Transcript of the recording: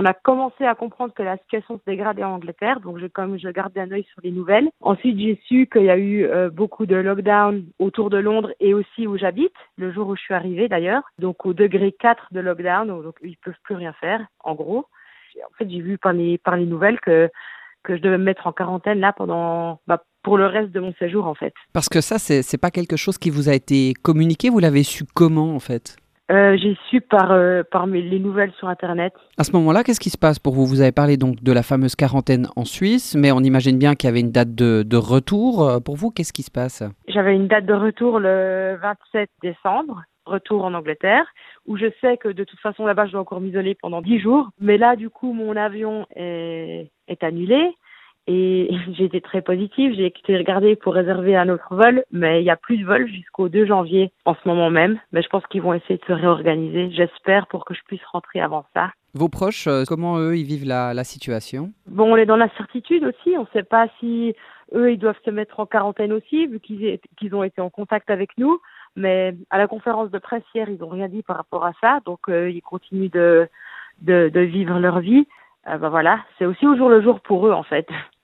on a commencé à comprendre que la situation se dégradait en Angleterre, donc comme je gardais un œil sur les nouvelles. Ensuite, j'ai su qu'il y a eu beaucoup de lockdown autour de Londres et aussi où j'habite, le jour où je suis arrivée d'ailleurs, donc au degré 4 de lockdown, donc ils peuvent plus rien faire, en gros. En fait, j'ai vu par les nouvelles que je devais me mettre en quarantaine là pour le reste de mon séjour en fait. Parce que ça, c'est pas quelque chose qui vous a été communiqué, vous l'avez su comment en fait? J'ai su par les nouvelles sur Internet. À ce moment-là, qu'est-ce qui se passe pour vous? Vous avez parlé donc de la fameuse quarantaine en Suisse, mais on imagine bien qu'il y avait une date de retour. Pour vous, qu'est-ce qui se passe? J'avais une date de retour le 27 décembre, retour en Angleterre, où je sais que de toute façon là-bas je dois encore m'isoler pendant 10 jours. Mais là du coup mon avion est annulé. Et j'ai été très positive, j'ai été regarder pour réserver un autre vol, mais il n'y a plus de vol jusqu'au 2 janvier en ce moment même. Mais je pense qu'ils vont essayer de se réorganiser, j'espère, pour que je puisse rentrer avant ça. Vos proches, comment eux, ils vivent la situation? Bon, on est dans l'incertitude aussi, on ne sait pas si eux, ils doivent se mettre en quarantaine aussi, vu qu'ils ont été en contact avec nous. Mais à la conférence de presse hier, ils n'ont rien dit par rapport à ça, donc ils continuent de vivre leur vie. Voilà, c'est aussi au jour le jour pour eux en fait.